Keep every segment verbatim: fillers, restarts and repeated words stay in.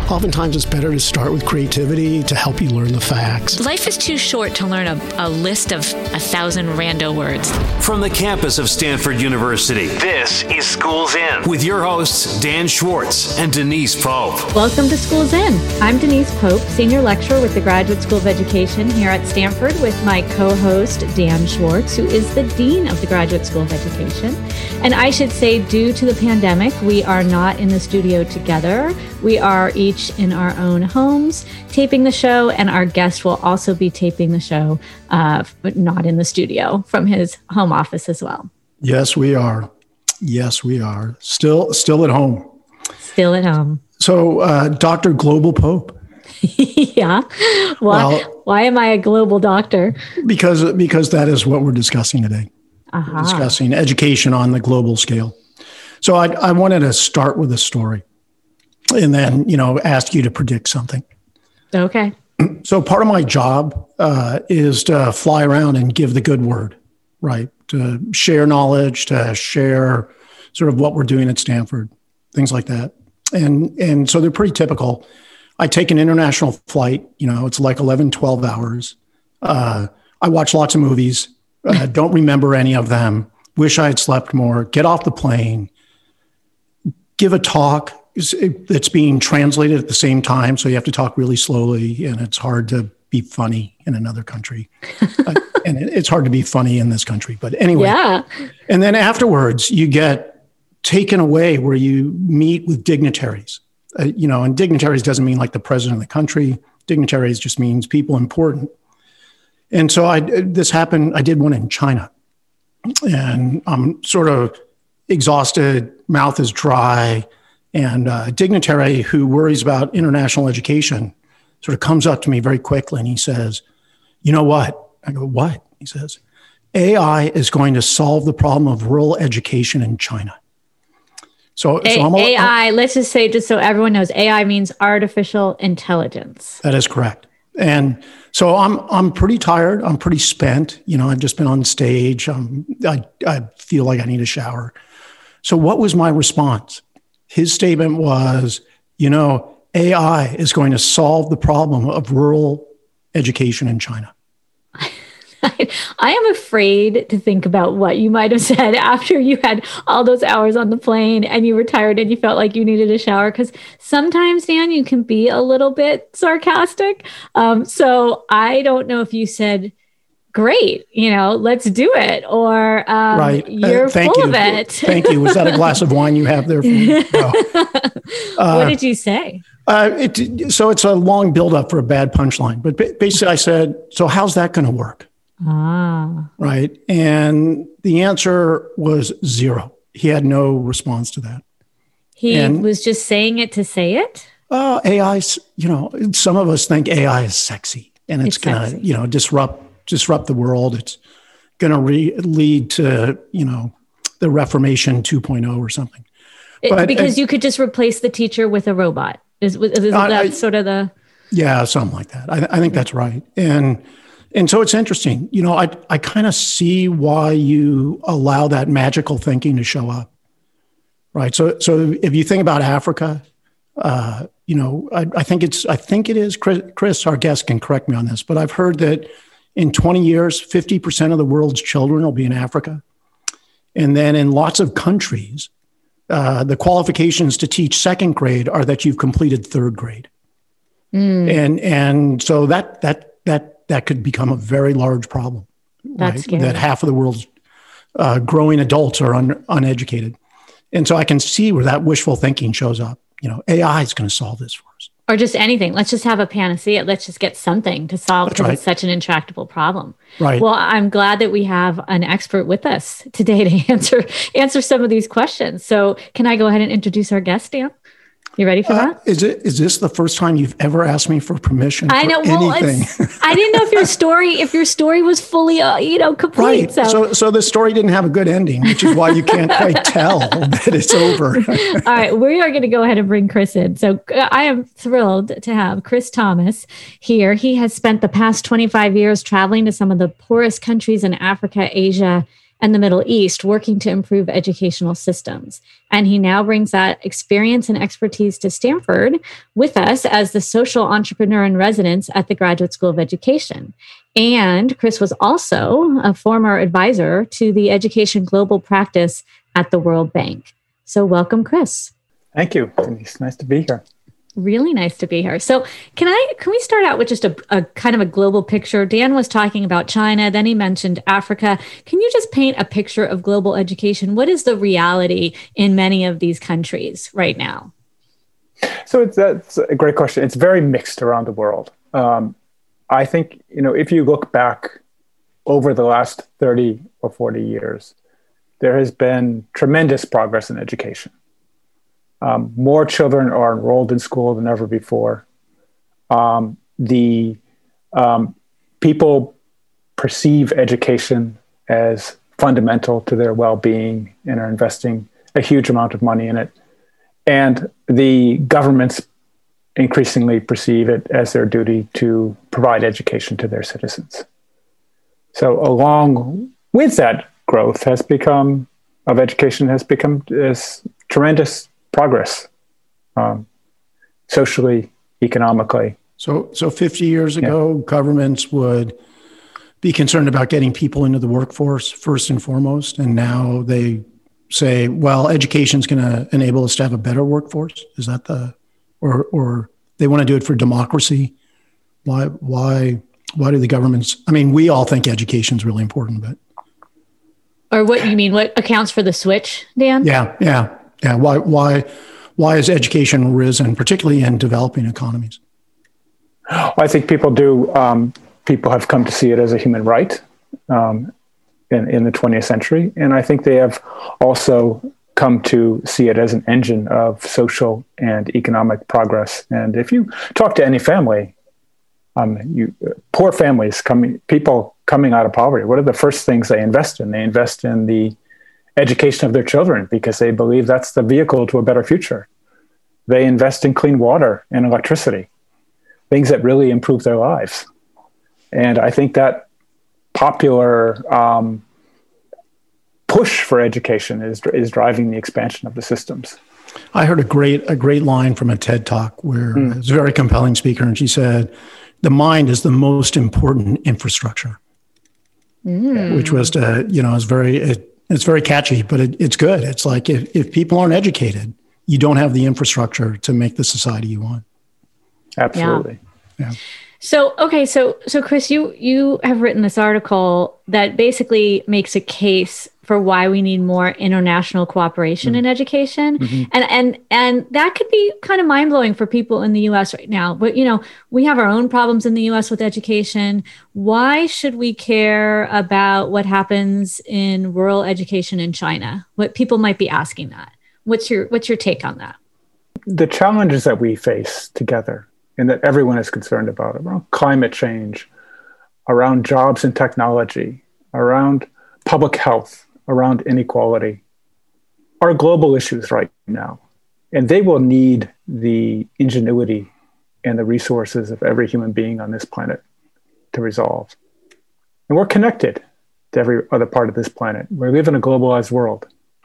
Oftentimes it's better to start with creativity to help you learn the facts. Life is too short to learn a, a list of a thousand rando words. From the campus of Stanford University, this is Schools In with your hosts, Dan Schwartz and Denise Pope. Welcome to Schools In. I'm Denise Pope, Senior Lecturer with the Graduate School of Education here at Stanford with my co-host, Dan Schwartz, who is the Dean of the Graduate School of Education. And I should say, due to the pandemic, we are not in the studio together. We are each in our own homes taping the show, and our guest will also be taping the show, uh, but not in the studio, from his home office as well. Yes, we are. Yes, we are. Still, still at home. Still at home. So, uh, Doctor Global Pope. Yeah. Why, well, why am I a global doctor? Because, because that is what we're discussing today. Uh-huh. We're discussing education on the global scale. So I, I wanted to start with a story and then, you know, ask you to predict something. Okay. So part of my job uh, is to fly around and give the good word, right? To share knowledge, to share sort of what we're doing at Stanford, things like that. And, and so they're pretty typical. I take an international flight, you know, it's like eleven, twelve hours. Uh, I watch lots of movies, uh, don't remember any of them, wish I had slept more, get off the plane, give a talk. It's being translated at the same time, so you have to talk really slowly, and it's hard to be funny in another country. uh, and it, it's hard to be funny in this country. But anyway, yeah. And then afterwards, you get taken away where you meet with dignitaries. Uh, you know, and dignitaries doesn't mean like the president of the country. Dignitaries just means people important. And so I this happened. I did one in China, and I'm sort of exhausted, mouth is dry. And a dignitary who worries about international education sort of comes up to me very quickly and he says, you know what? I go, what? He says, A I is going to solve the problem of rural education in China. So, a- so I'm a, A I, let's just say, just so everyone knows, A I means artificial intelligence. That is correct. And so I'm I'm pretty tired. I'm pretty spent. You know, I've just been on stage. Um, I, I feel like I need a shower. So what was my response? His statement was, you know, A I is going to solve the problem of rural education in China. I, I am afraid to think about what you might have said after you had all those hours on the plane and you were tired and you felt like you needed a shower. Because sometimes, Dan, you can be a little bit sarcastic. Um, so I don't know if you said, great, you know, let's do it. Or um, right. you're uh, thank full you. of it. Thank you. Was that a glass of wine you have there for me? No. Uh, what did you say? Uh, it, so it's a long buildup for a bad punchline. But basically I said, so how's that going to work? Ah. Right. And the answer was zero. He had no response to that. He and, was just saying it to say it? Uh, A I, you know, some of us think A I is sexy and it's, it's going to, you know, disrupt disrupt the world. It's going to re- lead to, you know, the Reformation two point oh or something. It, but, because uh, you could just replace the teacher with a robot. Is, is, is I, that I, sort of the... Yeah, something like that. I, I think that's right. And and so it's interesting. You know, I I kind of see why you allow that magical thinking to show up. Right. So so if you think about Africa, uh, you know, I, I think it's I think it is Chris, Chris, our guest can correct me on this, but I've heard that in twenty years, fifty percent of the world's children will be in Africa. And then in lots of countries, uh, the qualifications to teach second grade are that you've completed third grade. Mm. And and so that that that that could become a very large problem. That's right? scary. That half of the world's uh, growing adults are un, uneducated. And so I can see where that wishful thinking shows up. You know, A I is going to solve this for us. Or just anything. Let's just have a panacea. Let's just get something to solve because right. it's such an intractable problem. Right. Well, I'm glad that we have an expert with us today to answer answer some of these questions. So can I go ahead and introduce our guest, Dan? You ready for that? Uh, is it is this the first time you've ever asked me for permission? I know. For well, anything? I didn't know if your story if your story was fully, uh, you know, complete. Right. So. so, so the story didn't have a good ending, which is why you can't quite tell that it's over. All right, we are going to go ahead and bring Chris in. So uh, I am thrilled to have Chris Thomas here. He has spent the past twenty-five years traveling to some of the poorest countries in Africa, Asia, and the Middle East, working to improve educational systems. And he now brings that experience and expertise to Stanford with us as the social entrepreneur in residence at the Graduate School of Education. And Chris was also a former advisor to the Education Global Practice at the World Bank. So welcome, Chris. Thank you, Denise. Nice to be here. Really nice to be here. So can I, can we start out with just a, a kind of a global picture? Dan was talking about China, then he mentioned Africa. Can you just paint a picture of global education? What is the reality in many of these countries right now? So it's, that's a great question. It's very mixed around the world. Um, I think, you know, if you look back over the last thirty or forty years, there has been tremendous progress in education. Um, more children are enrolled in school than ever before. Um, the um, people perceive education as fundamental to their well-being and are investing a huge amount of money in it. And the governments increasingly perceive it as their duty to provide education to their citizens. So along with that growth has become, of education has become this tremendous progress, um, socially, economically. So, so fifty years ago, yeah. governments would be concerned about getting people into the workforce first and foremost, and now they say, "Well, education is going to enable us to have a better workforce." Is that the, or or they want to do it for democracy? Why why why do the governments? I mean, we all think education is really important, but or what you mean? What accounts for the switch, Dan? Yeah, yeah. Yeah, why why why has education risen, particularly in developing economies? Well, I think people do. Um, people have come to see it as a human right um, in in the twentieth century, and I think they have also come to see it as an engine of social and economic progress. And if you talk to any family, um, you poor families coming, people coming out of poverty, what are the first things they invest in? They invest in the education of their children because they believe that's the vehicle to a better future. They invest in clean water and electricity, things that really improve their lives. And I think that popular um, push for education is is driving the expansion of the systems. I heard a great a great line from a TED Talk where mm. it was a very compelling speaker, and she said, "The mind is the most important infrastructure," mm. which was to, you know, is very. It, It's very catchy, but it, it's good. It's like if, if people aren't educated, you don't have the infrastructure to make the society you want. Absolutely. Yeah. yeah. So, okay. So, so Chris, you, you have written this article that basically makes a case for why we need more international cooperation mm-hmm. in education. Mm-hmm. And, and, and that could be kind of mind blowing for people in the U S right now. But, you know, we have our own problems in the U S with education. Why should we care about what happens in rural education in China? What people might be asking that. What's your, what's your take on that? The challenges that we face together and that everyone is concerned about around climate change, around jobs and technology, around public health, around inequality, are global issues right now. And they will need the ingenuity and the resources of every human being on this planet to resolve. And we're connected to every other part of this planet. We live in a globalized world.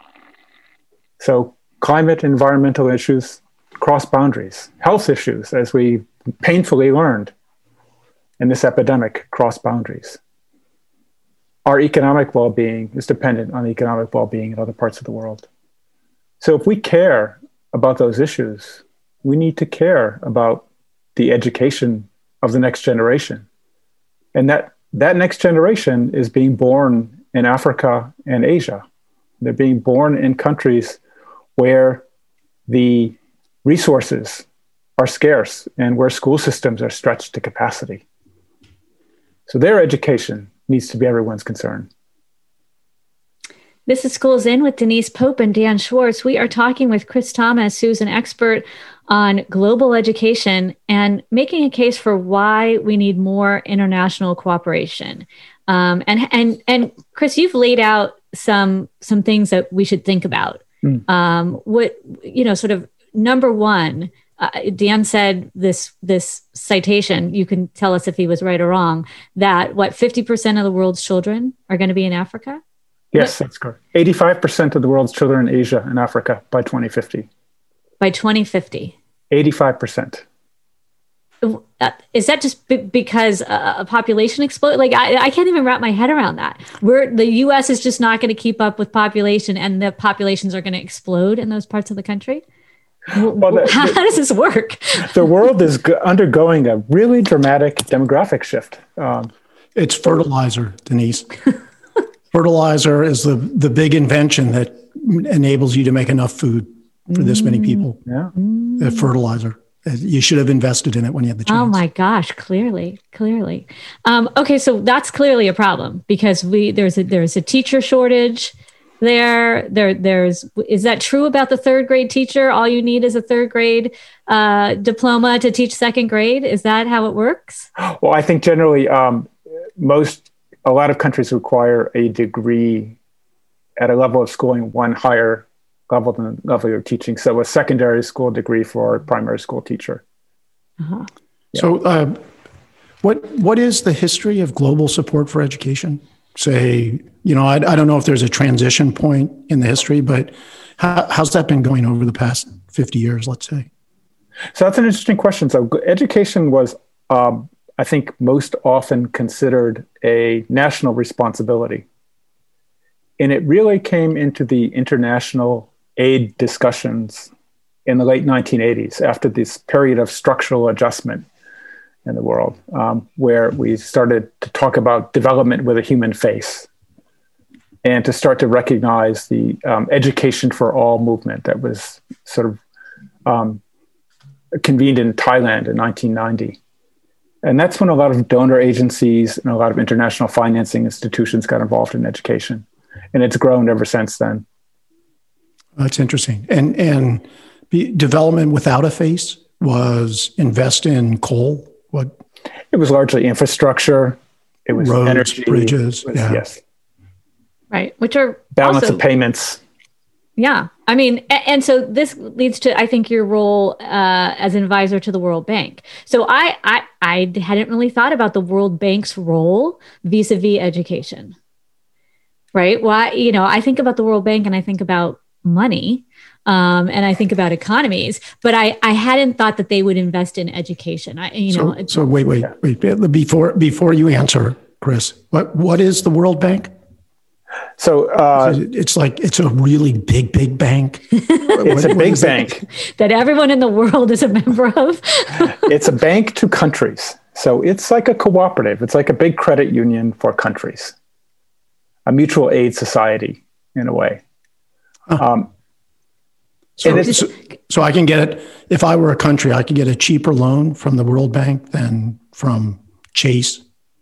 So climate, environmental issues cross boundaries. Health issues, as we painfully learned in this epidemic, cross boundaries. Our economic well-being is dependent on the economic well-being in other parts of the world. So if we care about those issues, we need to care about the education of the next generation. And that, that next generation is being born in Africa and Asia. They're being born in countries where the resources are scarce and where school systems are stretched to capacity. So their education needs to be everyone's concern. This is Schools In with Denise Pope and Dan Schwartz. We are talking with Chris Thomas, who's an expert on global education and making a case for why we need more international cooperation. Um, and and and Chris, you've laid out some some things that we should think about. Mm. Um, what you know, sort of number one. Uh, Dan said this this citation. You can tell us if he was right or wrong. That what fifty percent of the world's children are going to be in Africa. Yes, that's correct. eighty-five percent of the world's children in Asia and Africa by twenty fifty. By twenty fifty. eighty-five percent. Is that just b- because uh, a population explode? Like I, I can't even wrap my head around that. We're the U S is just not going to keep up with population, and the populations are going to explode in those parts of the country. Well, the, how, the, how does this work? The world is g- undergoing a really dramatic demographic shift. Um, it's fertilizer, Denise. Fertilizer is the the big invention that enables you to make enough food for this many people. Yeah, uh, fertilizer. You should have invested in it when you had the chance. Oh my gosh, clearly, clearly. Um, okay, so that's clearly a problem because we there's a there's a teacher shortage there. There there's is that true about the third grade teacher? All you need is a third grade uh, diploma to teach second grade. Is that how it works? Well, I think generally um, most a lot of countries require a degree at a level of schooling one higher level than the level you're teaching. So a secondary school degree for a primary school teacher. Uh-huh. Yeah. So uh, what what is the history of global support for education? Say, you know, I, I don't know if there's a transition point in the history, but how, how's that been going over the past fifty years, let's say? So that's an interesting question. So education was, um, I think, most often considered a national responsibility. And it really came into the international aid discussions in the late nineteen eighties, after this period of structural adjustment in the world, um, where we started to talk about development with a human face and to start to recognize the um, education for all movement that was sort of um, convened in Thailand in nineteen ninety. And that's when a lot of donor agencies and a lot of international financing institutions got involved in education. And it's grown ever since then. That's interesting. And and be, development without a face was invest in coal. What? It was largely infrastructure. It was roads, energy, bridges. was, yeah. Yes. Right. Which are balance also, of payments. Yeah. I mean, and, and so this leads to, I think, your role uh, as an advisor to the World Bank. So I, I, I hadn't really thought about the World Bank's role vis-a-vis education. Right. Why, you know, I think about the World Bank and I think about money um, and I think about economies, but I, I hadn't thought that they would invest in education. I, you so, know, so wait, wait, wait, before, before you answer, Chris, what, what is the World Bank? So uh, it's like, it's a really big, big bank. It's what, a big bank that? that everyone in the world is a member of. It's a bank to countries. So it's like a cooperative. It's like a big credit union for countries. A mutual aid society, in a way. Huh. Um, so, so, so I can get it, if I were a country, I could get a cheaper loan from the World Bank than from Chase.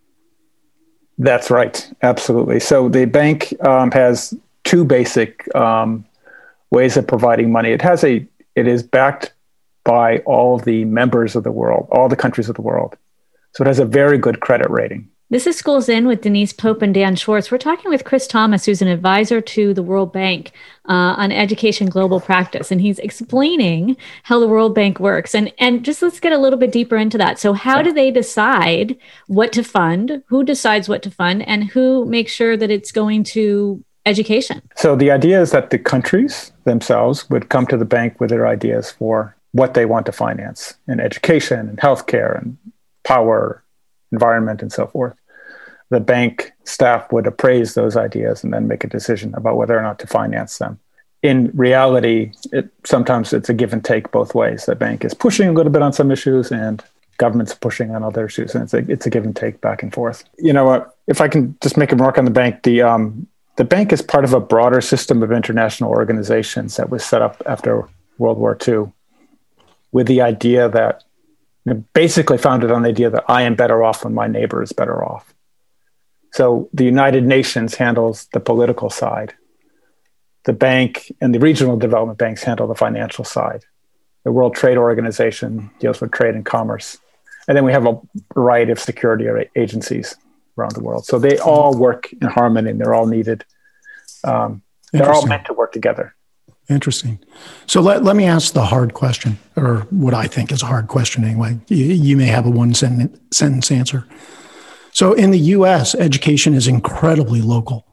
That's right. Absolutely. So the bank um, has two basic um, ways of providing money. It has a, it is backed by all the members of the world, all the countries of the world. So it has a very good credit rating. This is Schools In with Denise Pope and Dan Schwartz. We're talking with Chris Thomas, who's an advisor to the World Bank uh, on education global practice. And he's explaining how the World Bank works. And, and just let's get a little bit deeper into that. So how do they decide what to fund? Who decides what to fund? And who makes sure that it's going to education? So the idea is that the countries themselves would come to the bank with their ideas for what they want to finance in education and healthcare and power, environment, and so forth. The bank staff would appraise those ideas and then make a decision about whether or not to finance them. In reality, it, sometimes it's a give and take both ways. The bank is pushing a little bit on some issues and government's pushing on other issues. And it's a, it's a give and take back and forth. You know, uh, if I can just make a remark on the bank, the, um, the bank is part of a broader system of international organizations that was set up after World War Two with the idea that, you know, basically founded on the idea that I am better off when my neighbor is better off. So the United Nations handles the political side. The bank and the regional development banks handle the financial side. The World Trade Organization deals with trade and commerce. And then we have a variety of security agencies around the world. So they all work in harmony and they're all needed. Um, they're all meant to work together. Interesting. So let, let me ask the hard question, or what I think is a hard question anyway. You, you may have a one sentence, sentence answer. So in the U S, education is incredibly local.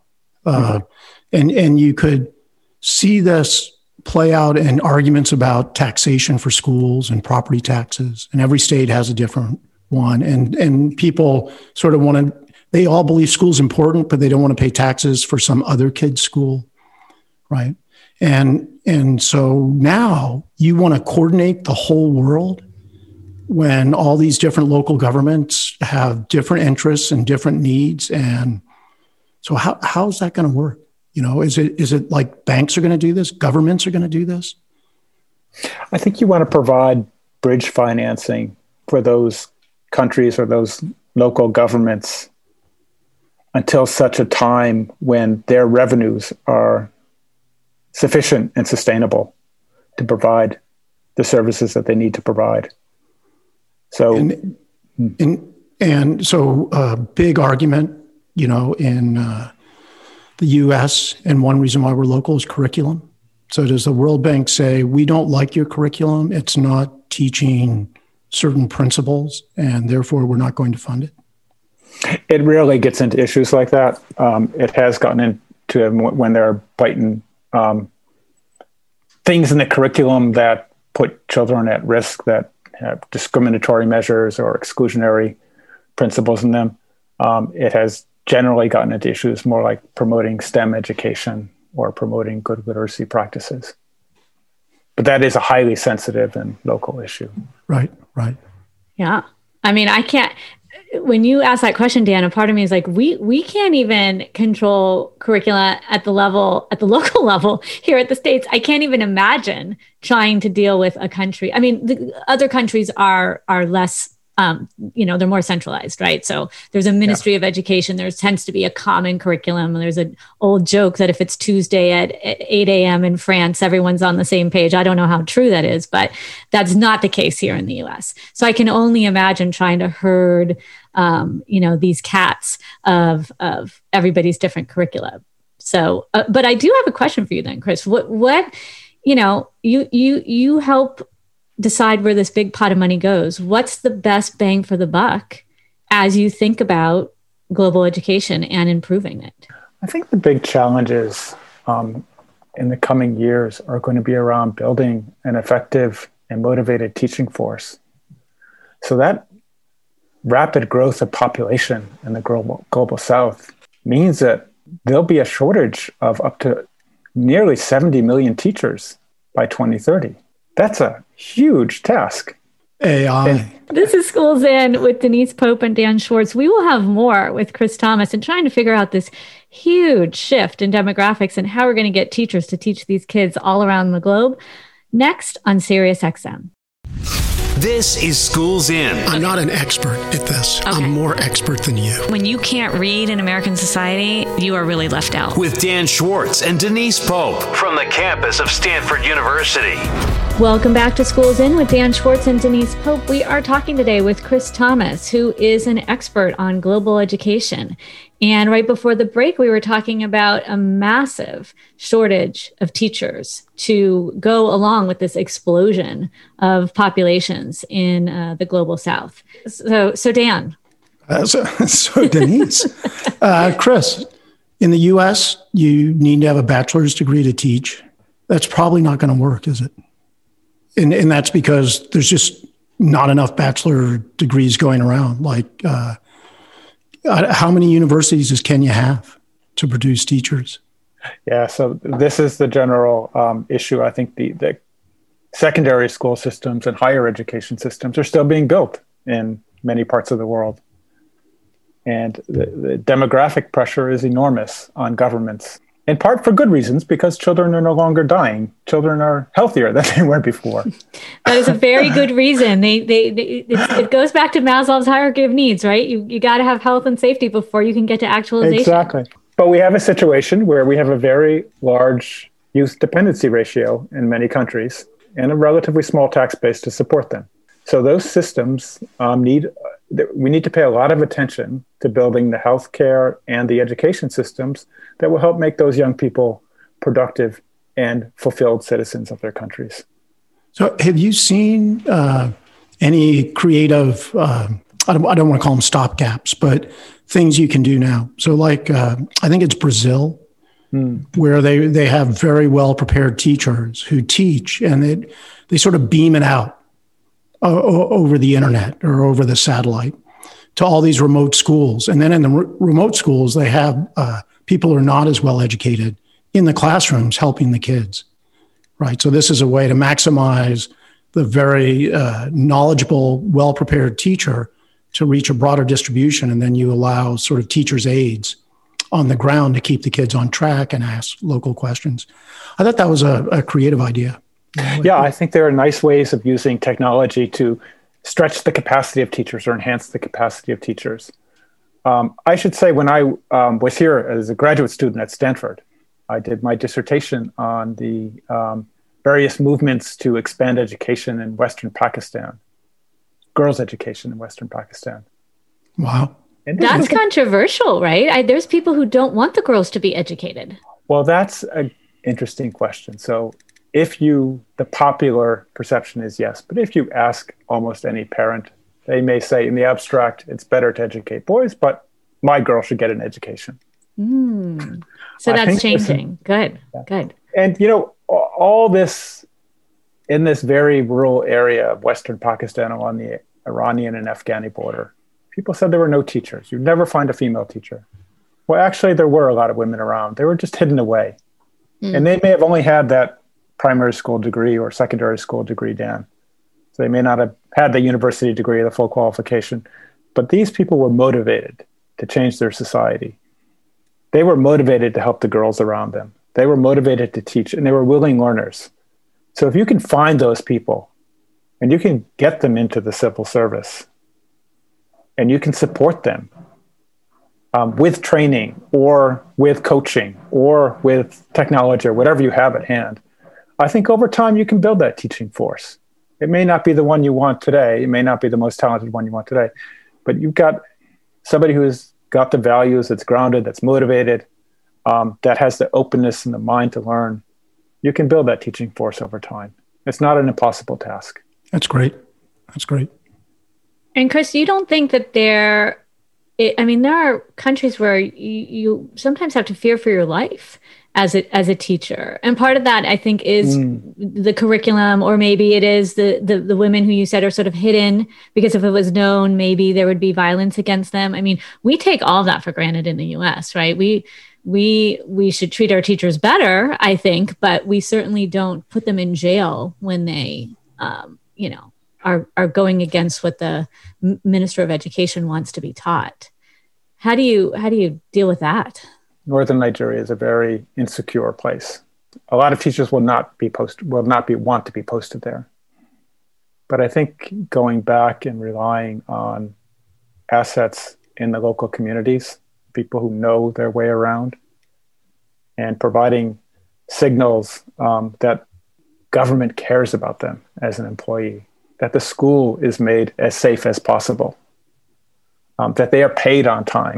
Uh, mm-hmm. and, and you could see this play out in arguments about taxation for schools and property taxes. And every state has a different one. And, and people sort of want to, they all believe school's important, but they don't want to pay taxes for some other kid's school, right? And, and so now you want to coordinate the whole world when all these different local governments have different interests and different needs. And so how, how's that going to work? You know, is it, is it like banks are going to do this? Governments are going to do this? I think you want to provide bridge financing for those countries or those local governments until such a time when their revenues are sufficient and sustainable to provide the services that they need to provide. So, and, and, and so a big argument, you know, in uh, the U S, and one reason why we're local is curriculum. So does the World Bank say, we don't like your curriculum, it's not teaching certain principles, and therefore we're not going to fund it? It rarely gets into issues like that. Um, it has gotten into when there are blatant um, things in the curriculum that put children at risk, that have discriminatory measures or exclusionary principles in them. Um, it has generally gotten into issues more like promoting STEM education or promoting good literacy practices. But that is a highly sensitive and local issue. Right, right. Yeah. I mean, I can't, when you ask that question, Dan, a part of me is like, we we can't even control curricula at the level, at the local level here at the States. I can't even imagine trying to deal with a country. I mean, the other countries are are less, um, you know, they're more centralized, right? So there's a Ministry yeah. of Education. There tends to be a common curriculum. There's an old joke that if it's Tuesday at eight a.m. in France, everyone's on the same page. I don't know how true that is, but that's not the case here in the U S. So I can only imagine trying to herd Um, you know, these cats of of everybody's different curricula. So, uh, but I do have a question for you then, Chris. What, what, you know, you you you help decide where this big pot of money goes. What's the best bang for the buck as you think about global education and improving it? I think the big challenges um, in the coming years are going to be around building an effective and motivated teaching force. So that rapid growth of population in the global, global South means that there'll be a shortage of up to nearly seventy million teachers by twenty thirty. That's a huge task. A I. And, this is Schools In with Denise Pope and Dan Schwartz. We will have more with Chris Thomas and trying to figure out this huge shift in demographics and how we're going to get teachers to teach these kids all around the globe next on Sirius X M. This is Schools In. I'm not an expert at this. Okay. I'm more expert than you. When you can't read in American society, you are really left out. With Dan Schwartz and Denise Pope from the campus of Stanford University. Welcome back to Schools In with Dan Schwartz and Denise Pope. We are talking today with Chris Thomas, who is an expert on global education. And right before the break, we were talking about a massive shortage of teachers to go along with this explosion of populations in uh, the global South. So, so Dan. Uh, so, so Denise, uh, Chris, in the U S, you need to have a bachelor's degree to teach. That's probably not going to work, is it? And, and that's because there's just not enough bachelor degrees going around. Like, uh, how many universities does Kenya have to produce teachers? Yeah, so this is the general um, issue. I think the, the secondary school systems and higher education systems are still being built in many parts of the world. And the, the demographic pressure is enormous on governments, in part for good reasons, because children are no longer dying. Children are healthier than they were before. That is a very good reason. They, they, they it, it goes back to Maslow's hierarchy of needs, right? You you got to have health and safety before you can get to actualization. Exactly. But we have a situation where we have a very large youth dependency ratio in many countries and a relatively small tax base to support them. So those systems um, need, we need to pay a lot of attention to building the healthcare and the education systems that will help make those young people productive and fulfilled citizens of their countries. So have you seen uh, any creative, uh, I don't, I don't want to call them stopgaps, but things you can do now? So like, uh, I think it's Brazil mm. where they, they have very well-prepared teachers who teach, and it, they sort of beam it out uh, over the internet or over the satellite to all these remote schools. And then in the re- remote schools, they have uh, people who are not as well educated in the classrooms helping the kids, right? So this is a way to maximize the very uh, knowledgeable, well-prepared teacher to reach a broader distribution. And then you allow sort of teachers' aides on the ground to keep the kids on track and ask local questions. I thought that was a, a creative idea. Yeah, I think there are nice ways of using technology to stretch the capacity of teachers or enhance the capacity of teachers. Um, I should say, when I um, was here as a graduate student at Stanford, I did my dissertation on the um, various movements to expand education in Western Pakistan, girls' education in Western Pakistan. Wow. And that's controversial, right? I, there's people who don't want the girls to be educated. Well, that's an interesting question. So if you, the popular perception is yes, but if you ask almost any parent, they may say in the abstract, it's better to educate boys, but my girl should get an education. Mm. So that's changing. Good, yeah. Good. And, you know, all this in this very rural area of Western Pakistan along the Iranian and Afghani border, people said there were no teachers. You'd never find a female teacher. Well, actually, there were a lot of women around. They were just hidden away. Mm. And they may have only had that primary school degree or secondary school degree, Dan. So they may not have had the university degree, the full qualification. But these people were motivated to change their society. They were motivated to help the girls around them. They were motivated to teach, and they were willing learners. So if you can find those people and you can get them into the civil service and you can support them um, with training or with coaching or with technology or whatever you have at hand, I think over time you can build that teaching force. It may not be the one you want today. It may not be the most talented one you want today, but you've got somebody who's got the values, that's grounded, that's motivated, um, that has the openness and the mind to learn. You can build that teaching force over time. It's not an impossible task. That's great. That's great. And Chris, you don't think that there, I mean, there are countries where you, you sometimes have to fear for your life as a, as a teacher. And part of that, I think, is mm. the curriculum, or maybe it is the, the the women who you said are sort of hidden, because if it was known, maybe there would be violence against them. I mean, we take all of that for granted in the U S, right? We we we should treat our teachers better, I think, but we certainly don't put them in jail when they, um, you know, are are going against what the Minister of Education wants to be taught. How do you how do you deal with that? Northern Nigeria is a very insecure place. A lot of teachers will not be post will not be want to be posted there. But I think going back and relying on assets in the local communities, people who know their way around, and providing signals um, that government cares about them as an employee, that the school is made as safe as possible, um, that they are paid on time,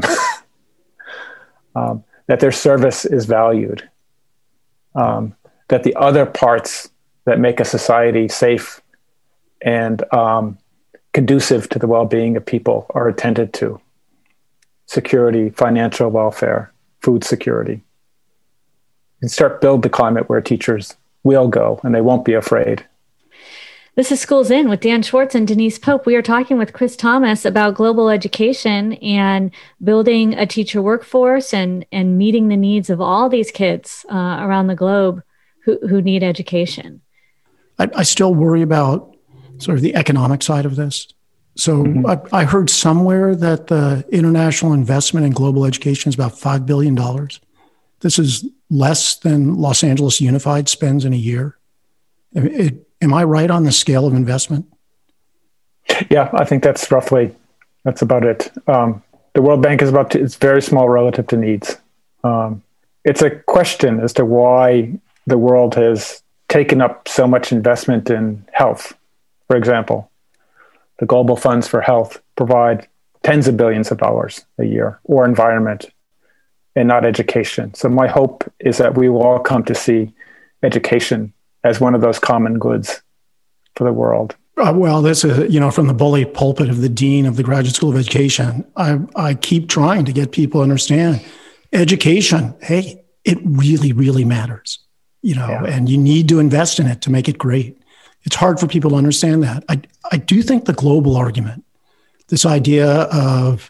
um, that their service is valued, um, that the other parts that make a society safe and um, conducive to the well-being of people are attended to. Security, financial welfare, food security. And start build the climate where teachers will go and they won't be afraid. This is Schools In with Dan Schwartz and Denise Pope. We are talking with Chris Thomas about global education and building a teacher workforce and, and meeting the needs of all these kids uh, around the globe who, who need education. I, I still worry about sort of the economic side of this. So mm-hmm. I, I heard somewhere that the international investment in global education is about five billion dollars. This is less than Los Angeles Unified spends in a year. It, it, Am I right on the scale of investment? Yeah, I think that's roughly, that's about it. Um, the World Bank is about, to, it's very small relative to needs. Um, it's a question as to why the world has taken up so much investment in health. For example, the global funds for health provide tens of billions of dollars a year, or environment, and not education. So my hope is that we will all come to see education as one of those common goods for the world. Uh, well, this is, you know, from the bully pulpit of the dean of the Graduate School of Education, I, I keep trying to get people to understand education. Hey, it really, really matters, you know, Yeah. and you need to invest in it to make it great. It's hard for people to understand that. I, I do think the global argument, this idea of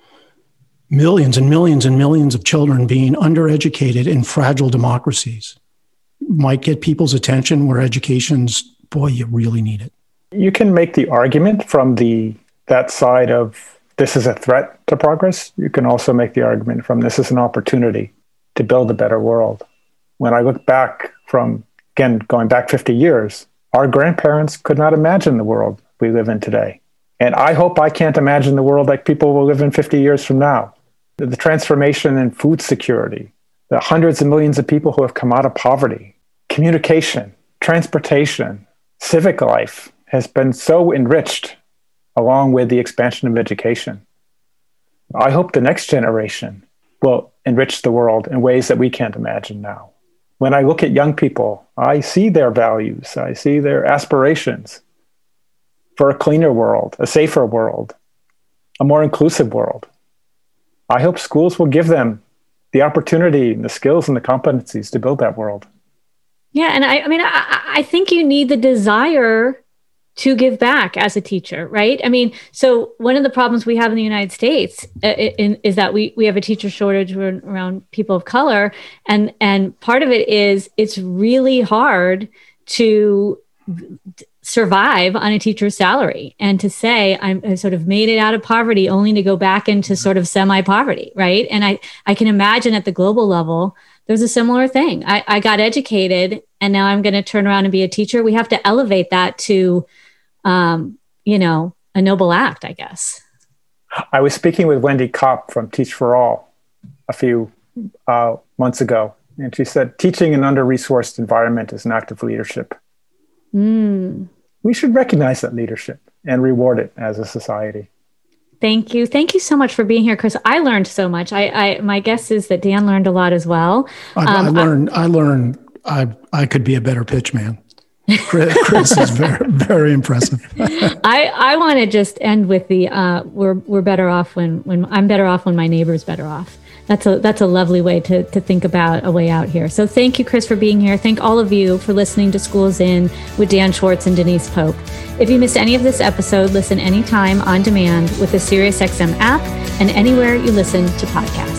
millions and millions and millions of children being undereducated in fragile democracies might get people's attention where education's, boy, you really need it. You can make the argument from the that side of this is a threat to progress. You can also make the argument from this is an opportunity to build a better world. When I look back from, again, going back fifty years, our grandparents could not imagine the world we live in today. And I hope I can't imagine the world like people will live in fifty years from now. The, the transformation in food security, the hundreds of millions of people who have come out of poverty, communication, transportation, civic life has been so enriched along with the expansion of education. I hope the next generation will enrich the world in ways that we can't imagine now. When I look at young people, I see their values, I see their aspirations for a cleaner world, a safer world, a more inclusive world. I hope schools will give them the opportunity and the skills and the competencies to build that world. Yeah. And I, I mean, I, I think you need the desire to give back as a teacher, right? I mean, so one of the problems we have in the United States uh, in, is that we we have a teacher shortage around people of color. And, and part of it is it's really hard to survive on a teacher's salary and to say, I'm I sort of made it out of poverty only to go back into sort of semi-poverty, right? And I, I can imagine at the global level, there's a similar thing. I, I got educated and now I'm going to turn around and be a teacher. We have to elevate that to, um, you know, a noble act, I guess. I was speaking with Wendy Kopp from Teach for All a few uh, months ago, and she said, teaching in an under-resourced environment is an act of leadership. Mm. We should recognize that leadership and reward it as a society. Thank you. Thank you so much for being here, Chris. I learned so much. I, I my guess is that Dan learned a lot as well. I, um, I learned, I, I learned, I, I could be a better pitch man. Chris, Chris is very, very impressive. I, I want to just end with the, uh, we're, we're better off when, when I'm better off when my neighbor's better off. That's a, that's a lovely way to, to think about a way out here. So thank you, Chris, for being here. Thank all of you for listening to Schools In with Dan Schwartz and Denise Pope. If you missed any of this episode, listen anytime on demand with the SiriusXM app and anywhere you listen to podcasts.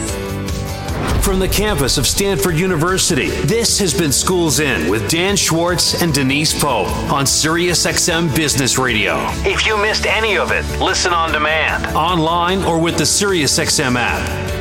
From the campus of Stanford University, this has been Schools In with Dan Schwartz and Denise Pope on SiriusXM Business Radio. If you missed any of it, listen on demand, online, or with the SiriusXM app.